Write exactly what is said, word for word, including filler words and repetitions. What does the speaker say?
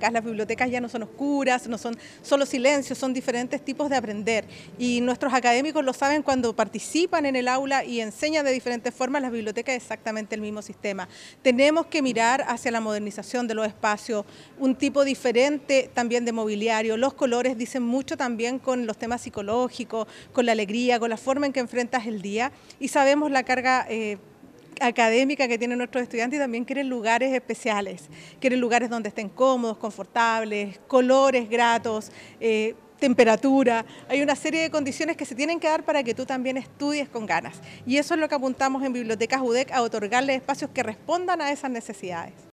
dinámicas, las bibliotecas ya no son oscuras, no son solo silencio, son diferentes tipos de aprender. Y nuestros académicos lo saben cuando participan en el aula y enseñan de diferentes formas. Las bibliotecas es exactamente el mismo sistema. Tenemos que mirar hacia la modernización de los espacios, un tipo diferente también de mobiliario. Los colores dicen mucho también con los temas psicológicos, con la alegría, con la forma en que enfrentas el día, y sabemos la carga eh, académica que tienen nuestros estudiantes y también quieren lugares especiales, quieren lugares donde estén cómodos, confortables, colores gratos, eh, temperatura. Hay una serie de condiciones que se tienen que dar para que tú también estudies con ganas. Y eso es lo que apuntamos en Bibliotecas U D E C, a otorgarle espacios que respondan a esas necesidades.